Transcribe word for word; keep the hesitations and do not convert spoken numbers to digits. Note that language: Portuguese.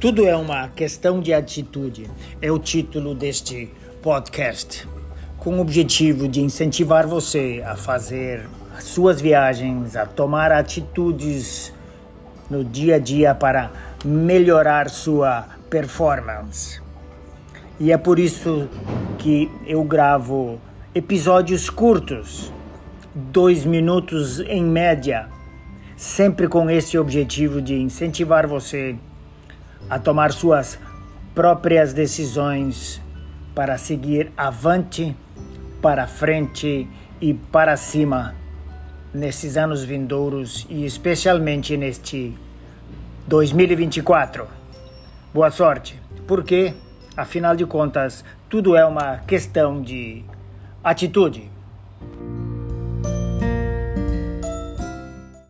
Tudo é uma questão de atitude, é o título deste podcast, com o objetivo de incentivar você a fazer as suas viagens, a tomar atitudes no dia a dia para melhorar sua performance. E é por isso que eu gravo episódios curtos, dois minutos em média, sempre com esse objetivo de incentivar você a tomar suas próprias decisões para seguir avante, para frente e para cima nesses anos vindouros e especialmente neste dois mil e vinte e quatro. Boa sorte, porque, afinal de contas, tudo é uma questão de atitude.